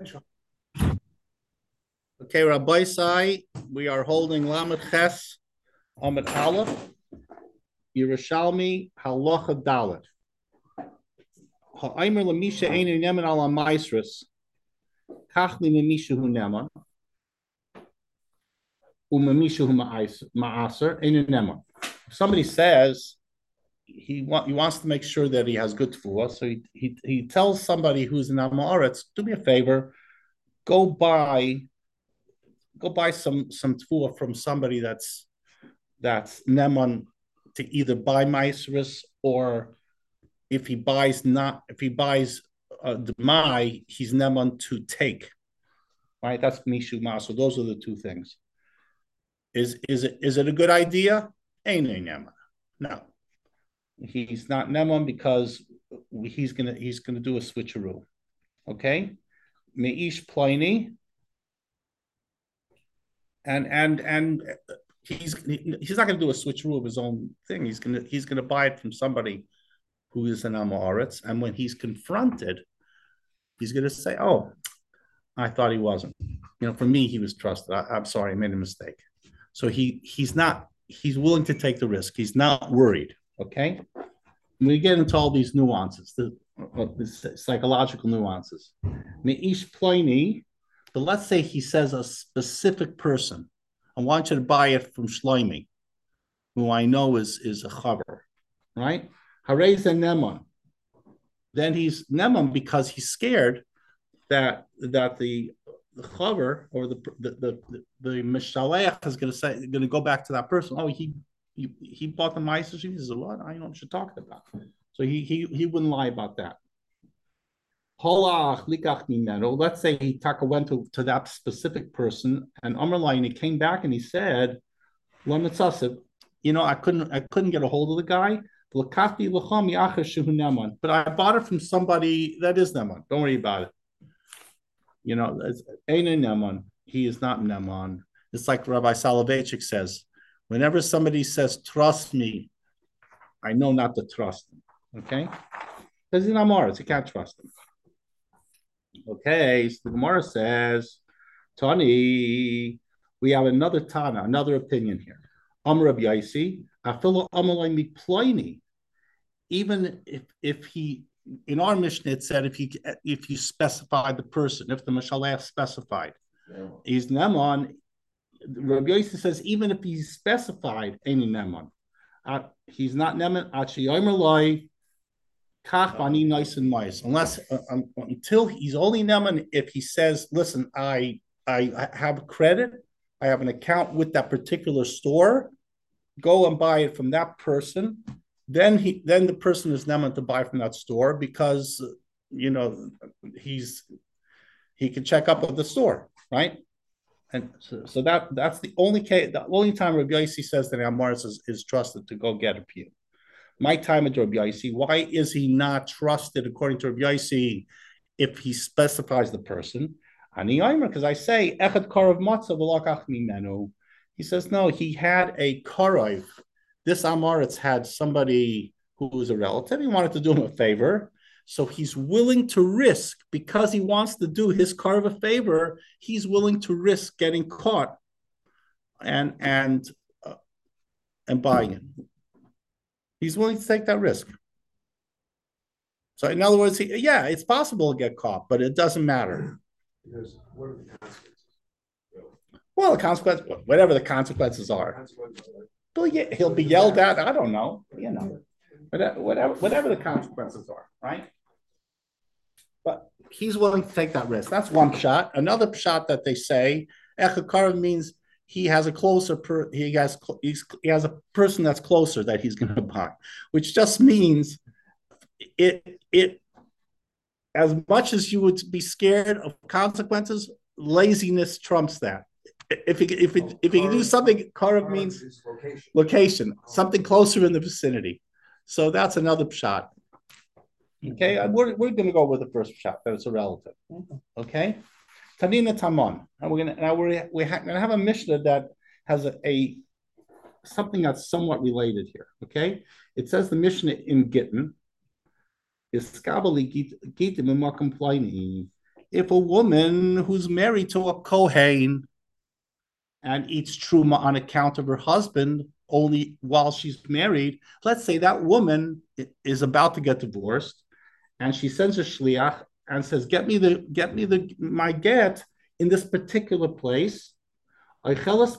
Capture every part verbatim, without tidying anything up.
Okay, Rabbi Sai, we are holding Lamed Ches Amid Aleph, Yerushalmi Halacha Dalet. Ha'aymer lemisha einu neman ala maisrus, kachli memisha hu neman, umemisha hu ma'aser einu neman. Somebody says he, want, he wants to make sure that he has good tefillah, so he, he, he tells somebody who's in Amaretz, do me a favor, go buy go buy some some tefillah from somebody that's that's neman to either buy maisrus, or if he buys not if he buys uh, the mai, he's neman to take. Right, that's mishu ma. So those are the two things. Is is it is it a good idea? Ain't a neman. No, he's not neman because he's gonna he's gonna do a switcheroo. Okay, meish pliny. And and and he's he's not going to do a switcheroo of his own thing. He's gonna he's gonna buy it from somebody who is an Amoritz, and when he's confronted, he's gonna say, "Oh, I thought he wasn't. You know, for me, he was trusted. I, I'm sorry, I made a mistake." So he he's not he's willing to take the risk. He's not worried. Okay, and we get into all these nuances, the, uh, the psychological nuances. Meish Pliny. But let's say he says a specific person. I want you to buy it from Shloimi, who I know is, is a chaver, right? Harez and Neman. Then he's Neman because he's scared that that the the chaver or the the the, the Mishaleach is going to say going to go back to that person. Oh, he he, he bought the Meiser. He says, "What? I don't know what you're talking about." So he he he wouldn't lie about that. Let's say he taka went to, to that specific person, and Amrlaini came back and he said, you know, I couldn't I couldn't get a hold of the guy. But I bought it from somebody that is Neman. Don't worry about it. You know, ain't a Neman. He is not Neman. It's like Rabbi Soloveitchik says, whenever somebody says, trust me, I know not to trust him. Okay? Because he's not Morris, you can't trust him. Okay, so the Gemara says, Tani, we have another Tana, another opinion here. Amr Rabbi Yaisi, Afilo Amalai Miplaini. Even if if he in our Mishnah it said if you if you specify the person, if the Mashalach specified, yeah. He's Neman. Rabbi Yaisi says even if he's specified any Neman, uh, he's not Neman. Achi Yomer Loi. Nice and nice, unless uh, um, until he's only neman if he says, "Listen, I I have credit, I have an account with that particular store. Go and buy it from that person." Then he then the person is neman to buy from that store because you know he's he can check up with the store, right? And so, so that that's the only case. The only time Rabbi Yossi says that Amaris is, is trusted to go get a pew. My time at Rabbi Yaisi, why is he not trusted according to Rabbi Yaisi if he specifies the person? Because I say, Echad Karav Matzah v'lakach mimenu. He says, no, he had a Karav. This Amaretz had somebody who was a relative. He wanted to do him a favor. So he's willing to risk, because he wants to do his Karav a favor, he's willing to risk getting caught and, and, uh, and buying it. He's willing to take that risk. So in other words, he, yeah, it's possible to get caught, but it doesn't matter. Because what are the consequences? Well, the consequences, whatever the consequences are. He'll, he'll be yelled at. I don't know. You know, whatever, whatever the consequences are, right? But he's willing to take that risk. That's one shot. Another shot that they say, Echakar means he has a closer per, he has he's, he has a person that's closer that he's going to buy, which just means it it as much as you would be scared of consequences, laziness trumps that. If he if it, if he can do something, Karav means location. location, something closer in the vicinity. So that's another shot. Okay, we're we're going to go with the first shot that it's a relative. Okay. Tanina Tamon. And we're gonna now we're we're gonna have a Mishnah that has a, a something that's somewhat related here. Okay, it says the Mishnah in Gittin is skabali gitim imakum pliny. if a woman who's married to a Kohen and eats truma on account of her husband only while she's married, let's say that woman is about to get divorced, and she sends a shliach and says, "Get me the get me the my get in this particular place." She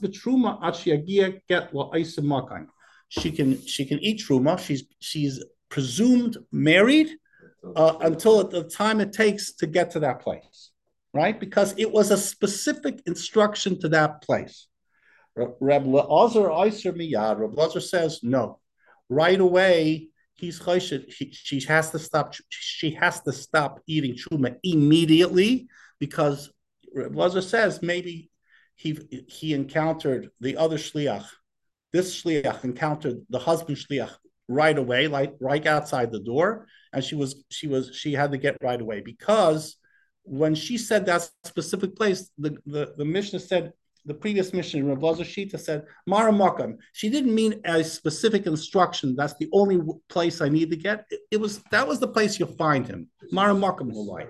can she can eat truma. She's she's presumed married uh, until at the time it takes to get to that place, right? Because it was a specific instruction to that place. Reb Le'azer Eiser Miyad. Reb Le'azer says no, right away. He's he, she has to stop. She has to stop eating truma immediately because Reb Le'azer says maybe he he encountered the other shliach. This shliach encountered the husband shliach right away, like right outside the door, and she was she was she had to get right away because when she said that specific place, the the, the Mishnah said. The previous Mishnah, Rav Le'azer Shita said, Mara Makam. She didn't mean a specific instruction. That's the only place I need to get. It, it was that was the place you'll find him. Mara Makam Hulai.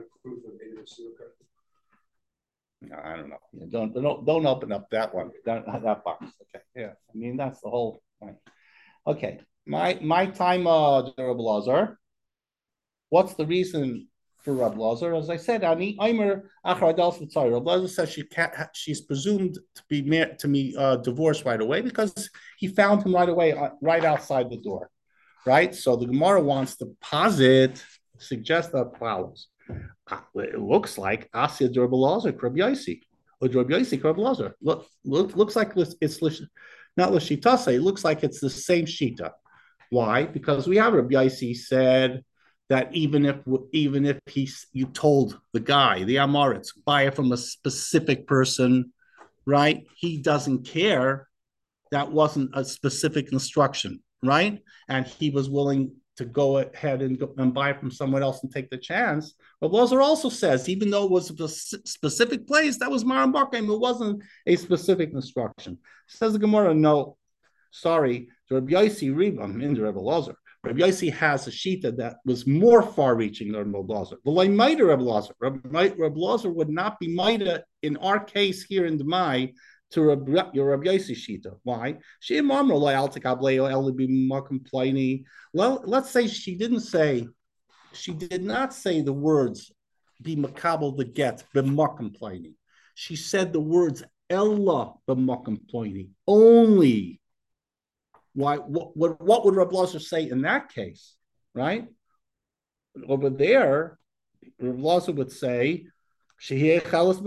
No, I don't know. Don't don't don't open up that one. That, that box. Okay. Yeah. I mean that's the whole point. Okay. My my time, uh, Rav Le'azer. What's the reason? For Rab Le'azer, as I said, Ani Aimer Achradal Fitzai. Rab Le'azer says she can't. She's presumed to be to be uh, divorced right away because he found him right away, uh, right outside the door, right. So the Gemara wants to posit, suggest that follows. Uh, it looks like Asya Rab Le'azer, Rab Yaisi, or Rab Yaisi, Rab Le'azer. Look, look, looks like it's, it's not Lashitase. It looks like it's the same shita. Why? Because we have Rab Yaisi said. That even if even if he's you told the guy, the Amoritz, buy it from a specific person, right? He doesn't care. That wasn't a specific instruction, right? And he was willing to go ahead and, go, and buy it from someone else and take the chance. But Le'azer also says, even though it was a specific place, that was Maram Bakim, it wasn't a specific instruction. Says the Gemara, no, sorry, the Rabbi Yossi Ribam in the Rebbe Le'azer. Rabbi Yossi has a shita that was more far-reaching than Rabbi Le'azer. The Laimida Rabbi Le'azer. Rabbi Le'azer would not be Maida in our case here in Demai to Rabbi, your Rabbi Yossi shita. Why? She Well, let's say she didn't say, she did not say the words be makabel the get b'makam pliny. She said the words ella b'makam pliny only. Why? What, what, what would Reb Le'azer say in that case, right? Over there, Reb Le'azer would say, he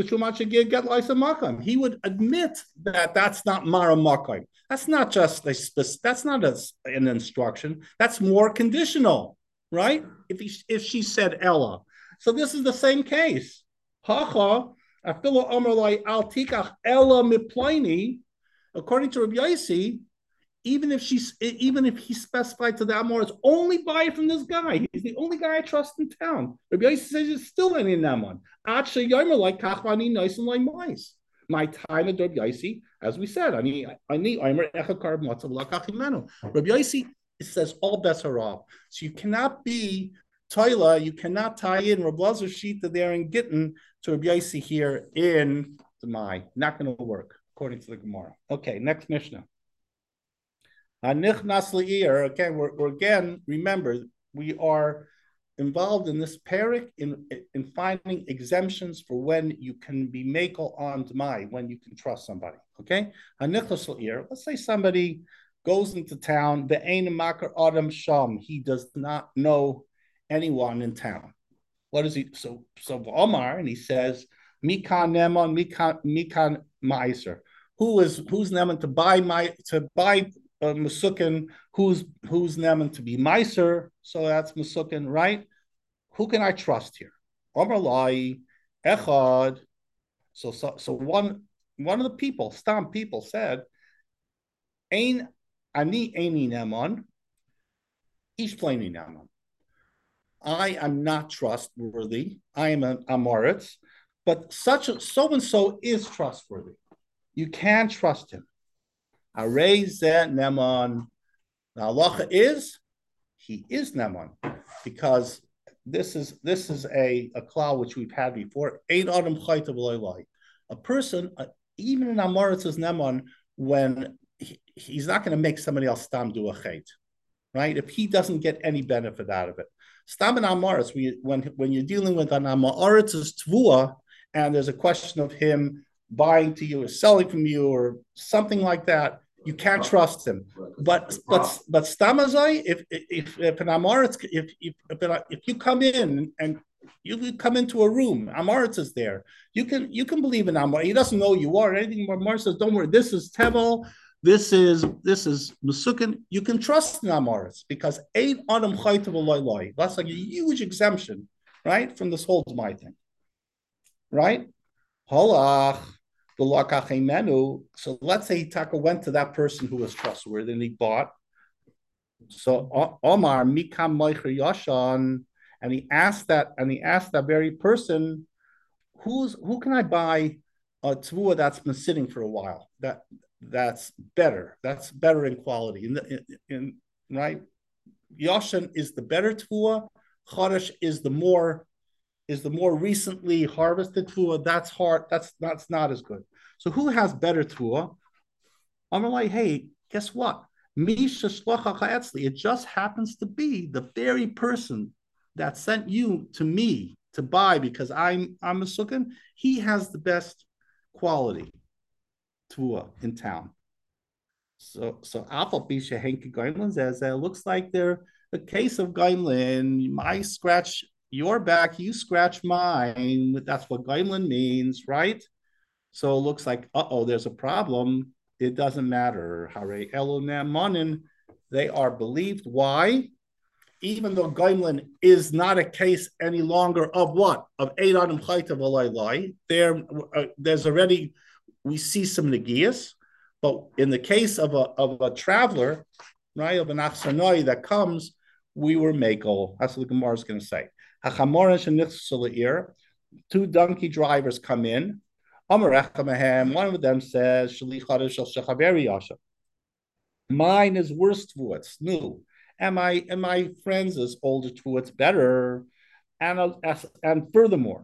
would admit that that's not Mara Makayim. That's not just a, that's not a, an instruction. That's more conditional, right? If he, if she said Ella. So this is the same case. Hacha, afilu amar lai al tikach Ella miplaini, according to Reb Yossi, even if she's even if he specified to the Amoritz, only buy it from this guy. He's the only guy I trust in town. Rabbi Yossi says it's still any Naman. like kachvani nice and like mice. My time at Rabbi Yossi, as we said, I need I need Aimer echakar matzav lakachimenu. Rabbi Yossi says all bets are off. So you cannot be Toila, you cannot tie in Rabbi Le'azer Shita there in Gittin to Rabbi Yossi here in the Mai. Not going to work according to the Gemara. Okay, next Mishnah. Again, we're, we're again, remember, we are involved in this parak in, in finding exemptions for when you can be makel on Dmai, when you can trust somebody. Okay? Let's say somebody goes into town, Adam Sham, he does not know anyone in town. What is he? So, so Omar, and he says, Mikan Neman, Mikan Mikan Meiser. Who is who's Neman to buy my to buy Uh, Masukin, who's who's Neman to be Meiser, so that's Masukin, right? Who can I trust here? Omar Lai, Echad. So, so, so one one of the people, Stam people said, Ain Ani Aini Neman, Ish Plaini Neman. I am not trustworthy. I am an Amoritz, but such a so and so is trustworthy. You can trust him. Arei zeh Neman. The halacha is he is Neman because this is this is a a cloud which we've had before. Ein adam chayta v'loy. A person, uh, even in Amoritz Nemon, when he, he's not going to make somebody else stam do a chait, right? If he doesn't get any benefit out of it, stam and Amoritz, when when you're dealing with an Amoritz's tvua, and there's a question of him buying to you or selling from you or something like that, you can't trust him. But but but stamazai, if if if an Amoritz, if if if you come in and you come into a room, Amoritz is there. You can you can believe in Amor. He doesn't know you are anything. But Amoritz says, "Don't worry. This is Tevel. This is this is Mesukin." You can trust in Amoritz because eight Adam Chaytav. That's like a huge exemption, right, from this whole my thing, right? Holach. So let's say Taka went to that person who was trustworthy and he bought. So Omar Mikam Moicher Yashan, and he asked that, and he asked that very person, who's who can I buy a tvua that's been sitting for a while? That that's better. That's better in quality. In, in, in right, Yashan is the better tvua. Chodesh is the more is the more recently harvested tvua. That's hard. That's that's not as good. So who has better tvua? I'm like, hey, guess what? It just happens to be the very person that sent you to me to buy because I'm I'm a sukkah. He has the best quality tvua in town. So so Alpha Bisha Henke Goimlin says it looks like they're a case of Goimlin. My scratch your back, you scratch mine. That's what Goimlin means, right? So it looks like, uh-oh, there's a problem. It doesn't matter. Hare Elonem Monin, they are believed. Why? Even though Goimlin is not a case any longer of what? Of Eid Adam Chayta V'Lai. There, uh, there's already, we see some negias, but in the case of a, of a traveler, right, of an Achsanoi that comes, we were Mako. That's what the Gemara is going to say. Two donkey drivers come in. One of them says, mine is worse to it's new. And my and my friends is older to it's better. And and furthermore,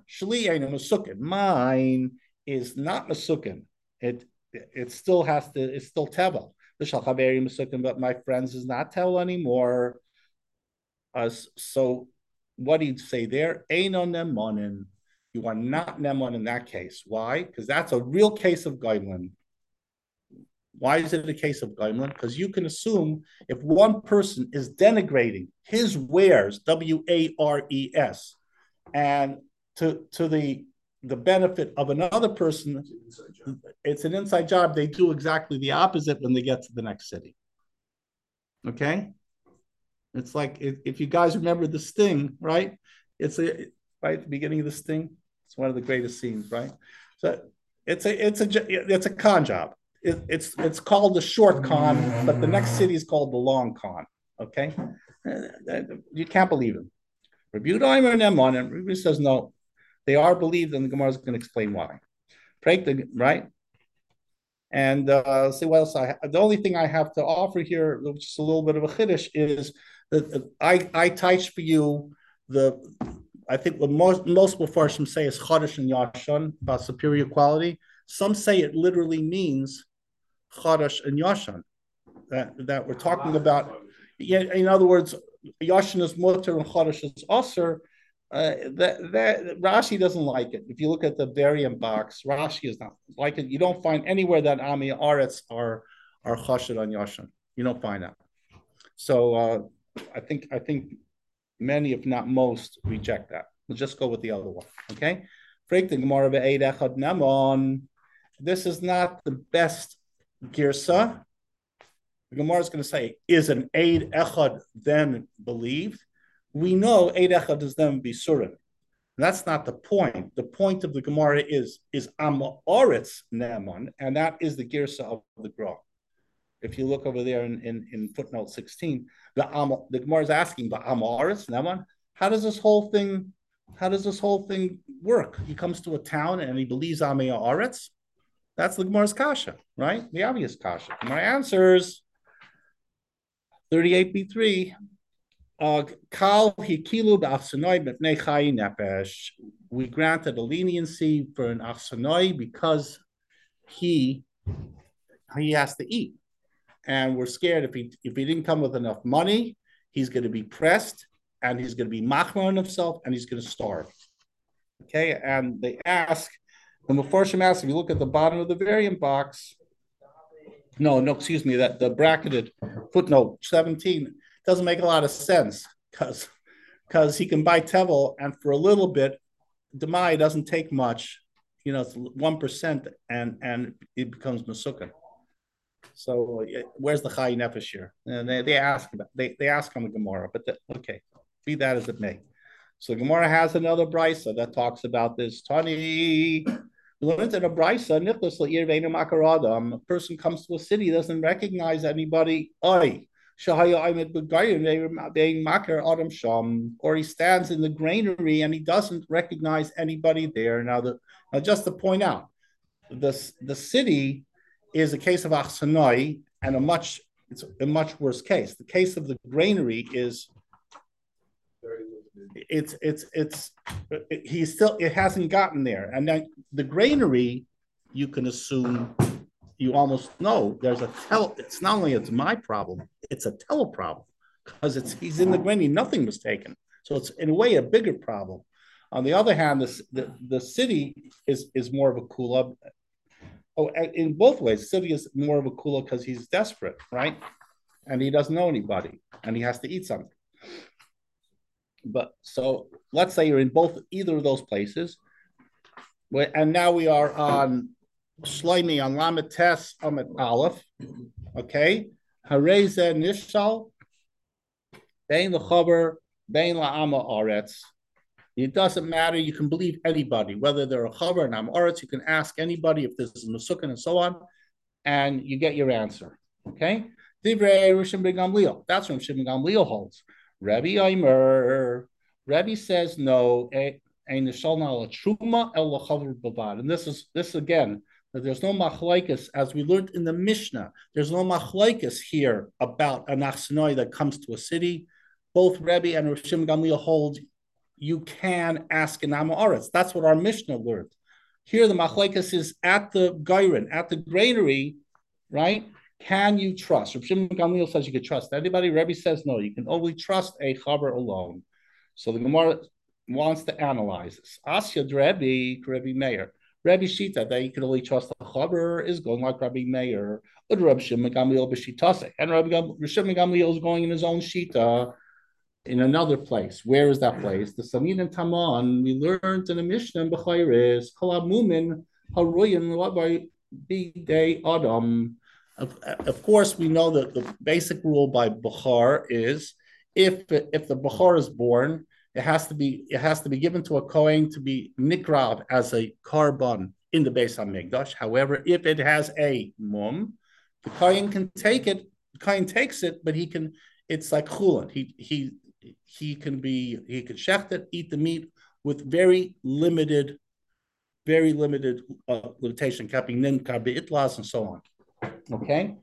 mine is not masukin. It it still has to, it's still tevel. But my friends is not tevel anymore. Uh, so what do you say there? Ein on them monin. You are not nemon in that case. Why? Because that's a real case of Goimlin. Why is it a case of Goimlin? Because you can assume if one person is denigrating his wares, W A R E S, and to, to the, the benefit of another person, it's an inside job. They do exactly the opposite when they get to the next city. Okay? It's like if, if you guys remember the Sting, right? It's a right at the beginning of the Sting. It's one of the greatest scenes, right? So it's a it's a it's a con job. It, it's it's called the short con, but the next city is called the long con. Okay, you can't believe him. Review Dimer and Emon, and Ruby says no, they are believed, and the Gemara is going to explain why. Right? And uh, see what else I have. The only thing I have to offer here, which is a little bit of a chiddush, is that I I teach for you the. I think what most most Mefarshim say is Chodesh and Yashan about superior quality. Some say it literally means Chodesh and Yashan. That that we're talking about. Yeah, in other words, Yashan is mutter and Chodesh is aser. Uh, that that Rashi doesn't like it. If you look at the variant box, Rashi is not like it. You don't find anywhere that Ami Aretz are are Chashid on Yashan. You don't find that. So uh, I think I think. Many, if not most, reject that. We'll just go with the other one. Okay? This is not the best girsa. The Gemara is going to say, is an Eid Echad then believed? We know Eid Echad is then Bisurin. That's not the point. The point of the Gemara is, is Amoritz Neman, and that is the girsa of the Gra. If you look over there in, in, in footnote sixteen, the Am, the Gemara is asking, the Amoritz, Neman, how does this whole thing, how does this whole thing work? He comes to a town and he believes Amoritz. That's the Gemara's kasha, right? The obvious kasha. My answers, thirty-eight B three. Uh, Kal hikilu b'achsanoi b'pnei chayi nefesh. We granted a leniency for an achsanoi because he he has to eat, and we're scared if he if he didn't come with enough money, he's going to be pressed, and he's going to be machmir on himself, and he's going to starve. Okay, and they ask, the Mefarshim ask, if you look at the bottom of the variant box, no, no, excuse me, that the bracketed footnote seventeen doesn't make a lot of sense because because he can buy Tevel, and for a little bit, Demai doesn't take much, you know, it's one percent, and and it becomes Masukah. So where's the Chayi Nefesh here? And they, they ask about they, they ask on the Gemara, but the, okay, be that as it may. So Gemara has another brisa that talks about this. Tani, we learned in a brisa, a person comes to a city, doesn't recognize anybody. Oy. Or he stands in the granary and he doesn't recognize anybody there. Now, the now just to point out, the, the city is a case of achsanoi, and a much it's a much worse case. The case of the granary is it's it's it's it, he's still it hasn't gotten there, and then the granary you can assume you almost know there's a tell. It's not only it's my problem, it's a tele problem because it's he's in the granary, nothing was taken, so it's in a way a bigger problem. On the other hand, the the, the city is is more of a kula. Oh, in both ways, the city is more of a kula because he's desperate, right? And he doesn't know anybody, and he has to eat something. But so let's say you're in both either of those places, and now we are on Shloimi on Lamed Tes Amid Aleph, okay? Hareze Nishal Bein Lechaber Bein La'ama Aretz. It doesn't matter. You can believe anybody, whether they're a chaver and amoritz. You can ask anybody if this is Masukkan and so on, and you get your answer. Okay? Divrei Rishon ben Gamliel. That's what Rishon ben Gamliel holds. Rabbi Aimer. Rabbi says no. And this is this again. That there's no machlaikas, as we learned in the Mishnah. There's no machlaikas here about an achsanoi that comes to a city. Both Rabbi and Rishon ben Gamliel hold you can ask an Amoritz. That's what our Mishnah learned. Here, the machlekes is at the gairin, at the granary, right? Can you trust? Rav Shimon Gamliel says you can trust anybody. Rebbe says no. You can only trust a chaver alone. So the Gemara wants to analyze this. Asya Rebbe, Rebbe Meir. Rebbe Shita that you can only trust the chaver is going like Rebbe Meir. Or Rav Shimon Gamliel b'shitase, and Rav Shimon Gamliel is going in his own shita. In another place. Where is that place? The Samin and Taman, we learned in the Mishnah in Bechayres, Kalamumin, Haroyan, Labai, Bidei Adam. Of course, we know that the basic rule by Bechar is if, if the Bechar is born, it has to be it has to be given to a Kohen to be nikrav as a carbon in the Beis HaMikdash. However, if it has a mum, the Kohen can take it, the Kohen takes it, but he can, it's like chulin. He he he can be he can shecht it, eat the meat with very limited, very limited uh, limitation, capping nin karbi itlas and so on. Okay,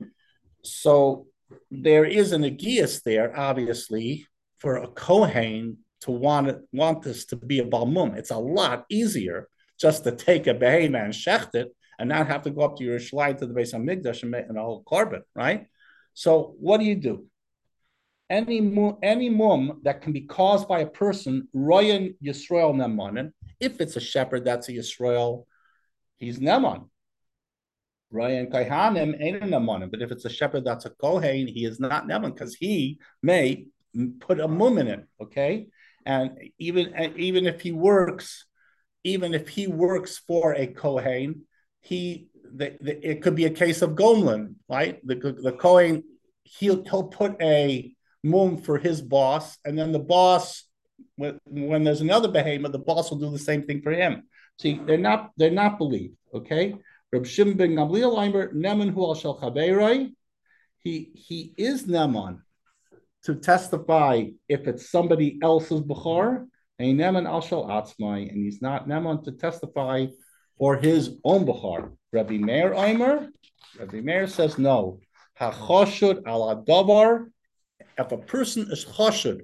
so there is an agias there, obviously, for a kohen to want it, want this to be a balmum. It's a lot easier just to take a behema and shecht it and not have to go up to your shlai to the Beis HaMikdash and make a whole carbon, right? So what do you do? Any mum, any mum that can be caused by a person, Royan Yisrael Nemanin, if it's a shepherd, that's a Yisrael, he's Neman. Royan Kaihanim ain't a Nemanin, but if it's a shepherd, that's a Kohen, he is not Neman because he may put a mum in it, okay? And even, even if he works, even if he works for a Kohen, he the, the, it could be a case of Gomlin, right? The, the Kohen, he'll, he'll put a mum for his boss, and then the boss, when, when there's another behemoth, the boss will do the same thing for him. See, they're not they're not believed. Okay, Reb Shimon ben Gamliel Aimer Neman hu al shel chaveroi. He he is Neman to testify if it's somebody else's bechor, and Neman al shel atzmai, and he's not Neman to testify for his own bechor. Rabbi Meir Aimer, Rabbi Meir says no. Hachoshud al adavar. If a person is chashud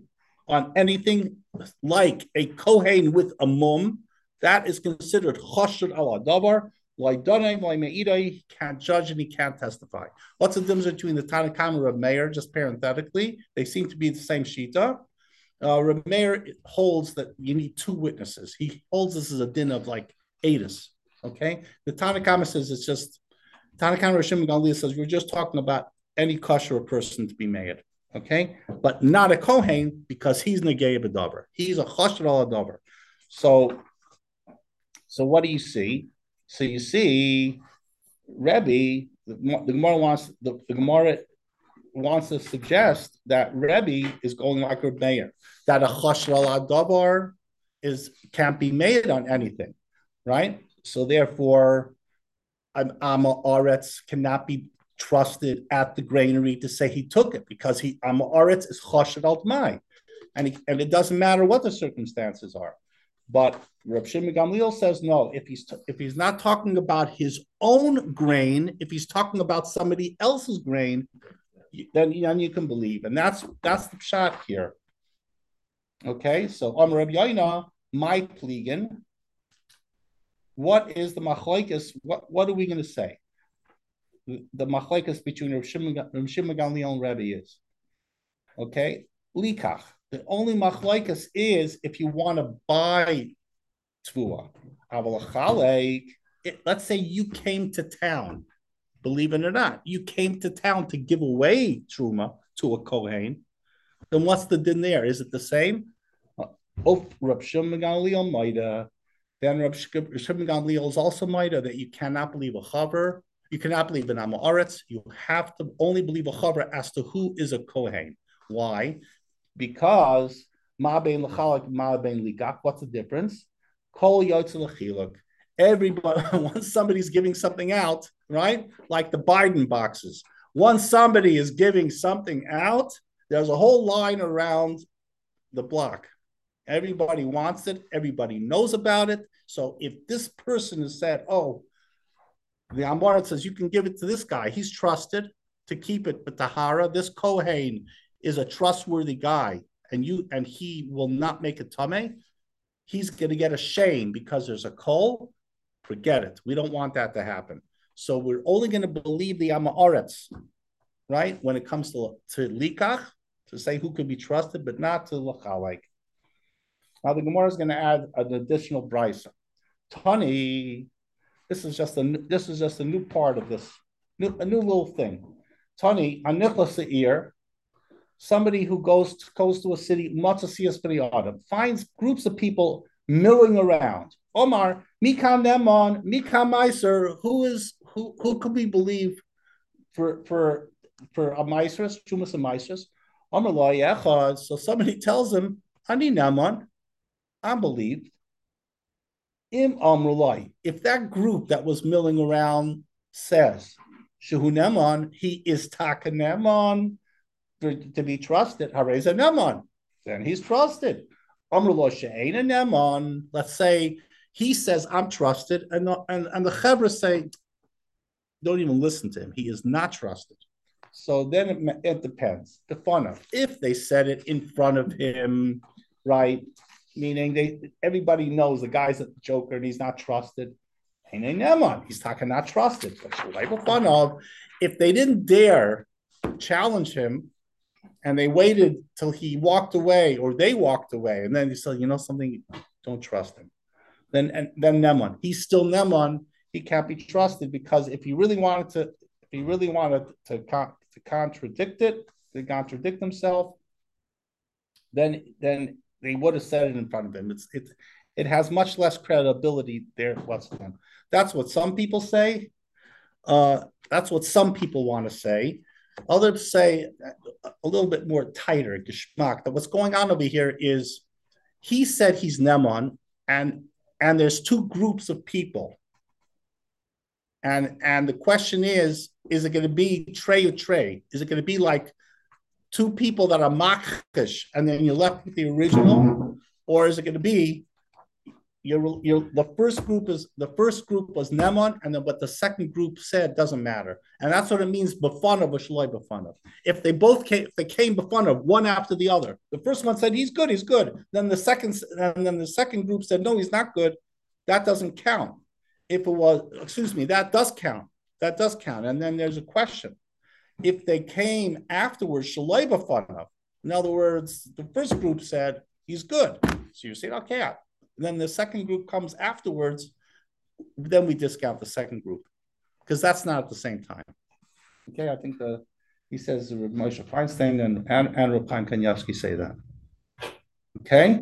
on anything like a Kohen with a mum, that is considered choshed al adavar. He can't judge and he can't testify. What's the difference between the Tanna Kamma and Reb Meir? Just parenthetically, they seem to be the same shita. Uh, Reb Meir holds that you need two witnesses. He holds this as a din of like Adis. Okay, the Tanna Kamma says it's just Tanna Kamma Rishon Gamliel says we're just talking about any kosher person to be made. Okay, but not a Kohen because he's negei b'davar. He's a choshed al adavar. So, so what do you see? So you see, Rebbe, the, the Gemara wants the, the Gemara wants to suggest that Rebbe is going like Reb Meir, that a choshed al adavar is can't be made on anything, right? So therefore, an Amma Aretz cannot be trusted at the granary to say he took it because he Amma Aretz is choshed al t'mai, and he, and it doesn't matter what the circumstances are. But Reb Shimon Gamliel says no. If he's t- if he's not talking about his own grain, if he's talking about somebody else's grain, then, then you can believe, and that's that's the shot here. Okay, so Amar Reb Yaina, my pligan. What is the machlokes? What what are we going to say? The, the machlokes between Reb Shimon Gamliel and Rebbe is okay. Likach. The only machlokes is if you want to buy tvua. Let's say you came to town, believe it or not, you came to town to give away truma to a kohen. Then what's the din there? Is it the same? Oh, Reb Shimon Gamliel Maida. Then Reb Shimon Gamliel is also Maida that you cannot believe a chaver. You cannot believe an Amma Aretz. You have to only believe a chaver as to who is a kohen. Why? Because ma bein l'chalak, ma bein ligak. What's the difference? Kol yotze l'chiluk. Everybody, once somebody's giving something out, right? Like the Biden boxes. Once somebody is giving something out, there's a whole line around the block. Everybody wants it. Everybody knows about it. So if this person has said, "Oh, the Amorat says you can give it to this guy. He's trusted to keep it, but Tahara, this Kohen is a trustworthy guy, and you and he will not make a tameh, he's going to get a shame because there's a kol. Forget it. We don't want that to happen. So we're only going to believe the Amaretz, right? When it comes to, to likach, to say who could be trusted, but not to lachalek. Now the Gemara is going to add an additional brisa. Tani, this is just a this is just a new part of this, new, a new little thing. Tani, anichlas se'ir. Somebody who goes to, goes to a city, finds groups of people milling around. Omar, Mikam Nemon, Mikam Meiser, who is who who could we believe for for for a Meisers, Chumas and Meisers? Omar Lo Yechad. So somebody tells him, Ani Nemon, I'm believed. Im Amrulai. If that group that was milling around says, Shehu Nemon, he is Taka Nemon. For, to be trusted, Hareza Neman, then he's trusted. Amrullah She'ena Neman, let's say he says, I'm trusted, and the, and, and the Chevra say, don't even listen to him. He is not trusted. So then it, it depends. The fun of if they said it in front of him, right? Meaning they everybody knows the guy's a joker and he's not trusted. He's talking not trusted. But fun of if they didn't dare challenge him, and they waited till he walked away, or they walked away, and then he said, "You know something? Don't trust him." Then and then Neman, he's still Neman. He can't be trusted because if he really wanted to, if he really wanted to con- to contradict it, to contradict himself, then then they would have said it in front of him. It's it it has much less credibility there. What's them? That's what some people say. Uh, that's what some people want to say. Others say a little bit more tighter, geschmack, that what's going on over here is he said he's Neman, and and there's two groups of people. And, and the question is, is it going to be tray or tray? Is it going to be like two people that are makish and then you're left with the original? Or is it going to be you're, you're, the first group is the first group was Neman, and then what the second group said doesn't matter, and that's what it means. B'fanav or shaloi b'fanav. If they both came, if they came b'fanav one after the other, the first one said he's good, he's good. Then the second, and then the second group said no, he's not good. That doesn't count. If it was, excuse me, that does count. That does count. And then there's a question: if they came afterwards, shaloi b'fanav. In other words, the first group said he's good, so you say okay. And then the second group comes afterwards, then we discount the second group because that's not at the same time. Okay, I think the he says Moshe Feinstein and and, and Reb Chaim Kanievsky say that. Okay,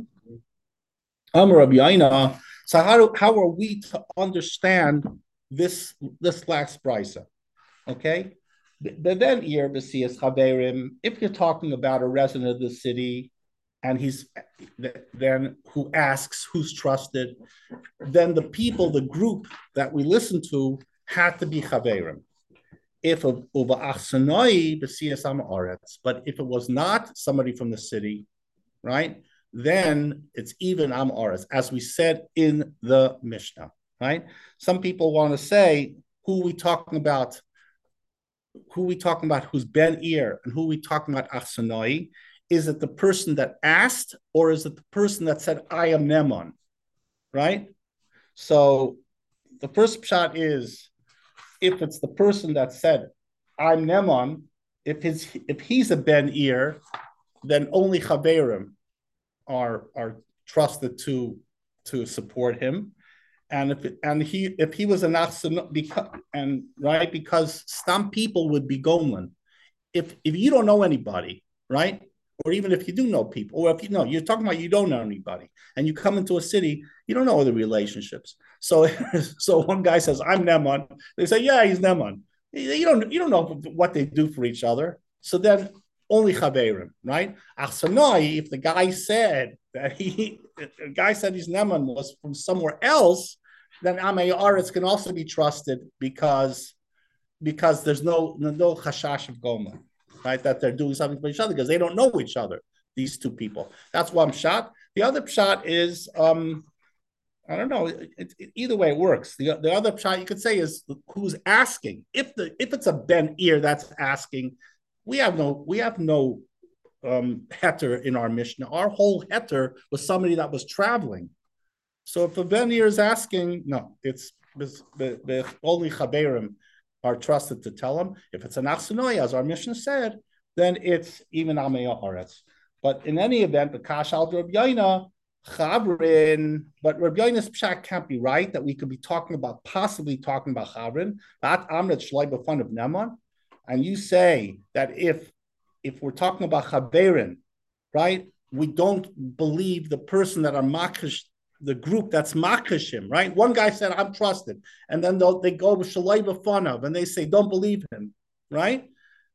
Amar Rabbi Yaina. So how do how are we to understand this this last brisa? Okay, but then here B'siyas Chaverim. If you're talking about a resident of the city, and he's then who asks who's trusted, then the people, the group that we listen to had to be Chaverim. If of Achsanoi b'siyas ha'aretz, but if it was not somebody from the city, right, then it's even am aretz, as we said in the Mishnah, right? Some people want to say who we talking about, who we talking about who's Ben Ir, and who we talking about Achsanoi. Is it the person that asked, or is it the person that said, I am Neman, right? So the first shot is, if it's the person that said, I'm Neman, if his if he's a Ben Ir, then only Chaverim are, are trusted to, to support him. And if it, and he if he was an Achsan, because and right, because some people would be Golan. If if you don't know anybody, right? Or even if you do know people, or if you know, you're talking about you don't know anybody, and you come into a city, you don't know the relationships. So, so one guy says, "I'm Neman." They say, "Yeah, he's Neman." You don't, you don't know what they do for each other. So then, only Chaverim, right? Achsanoi, if the guy said that he, the guy said he's Neman was from somewhere else, then Amei Aretz can also be trusted because, because there's no no chashash of Goma. Right, that they're doing something for each other because they don't know each other, these two people. That's one shot. The other shot is, um, I don't know, it, it, either way it works. The, the other shot you could say is who's asking. If the if it's a Ben Ir that's asking, we have no we have no um, heter in our Mishnah. Our whole heter was somebody that was traveling. So if a Ben Ir is asking, no, it's, it's, it's only Chaverim are trusted to tell them. If it's an Achsanoi, as our Mishnah said, then it's even Amei Haaretz. But in any event, the Kash al Rabbi Yaina, Chavrin, but Rabbi Yaina's pshat can't be right, that we could be talking about, possibly talking about Chavrin, that Amrit Shlai b'fun of Neman, and you say that if if we're talking about Chaverin, right, we don't believe the person that are Makish, the group that's makashim, right? One guy said, I'm trusted. And then they go with Shalai b'fanav and they say, don't believe him, right?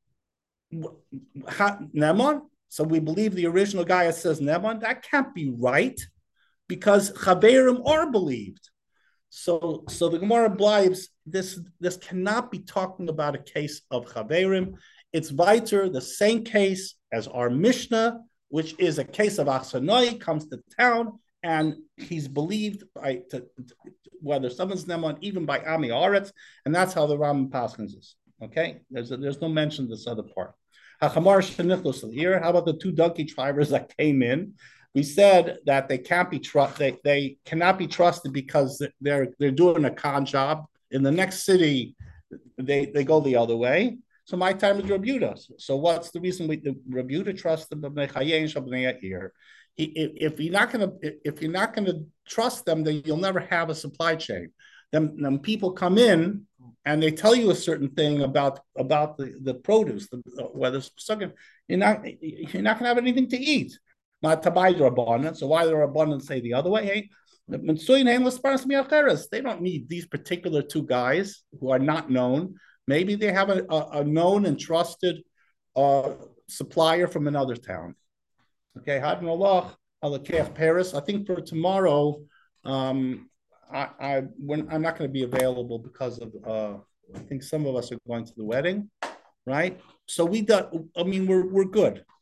Neman? So we believe the original guy that says Neman? That can't be right because Chaverim are believed. So, so the Gemara believes this, this cannot be talking about a case of Chaverim. It's weiter, the same case as our Mishnah, which is a case of Achsanoi, comes to town, and he's believed by to, to, whether someone's Neman, even by Ami Aretz, and that's how the Rambam Paskins is. Okay, there's a, there's no mention of this other part. How about the two donkey drivers that came in? We said that they can't be trust they, they cannot be trusted because they're they're doing a con job. In the next city, they, they go the other way. So my time is Rebuta. So what's the reason we the Rebuta trust them? He, if, if you're not going to if you're not going to trust them, then you'll never have a supply chain. Then, then people come in and they tell you a certain thing about about the, the produce, the, whether it's sucking, you're not you're not going to have anything to eat. Not to buy their abundance. So why their abundance say the other way? Hey, they don't need these particular two guys who are not known. Maybe they have a, a, a known and trusted uh, supplier from another town. Okay, Hadnallah, Alakeh Paris. I think for tomorrow, um, I, I when I'm not going to be available because of uh, I think some of us are going to the wedding, right? So we do, I mean, we're we're good.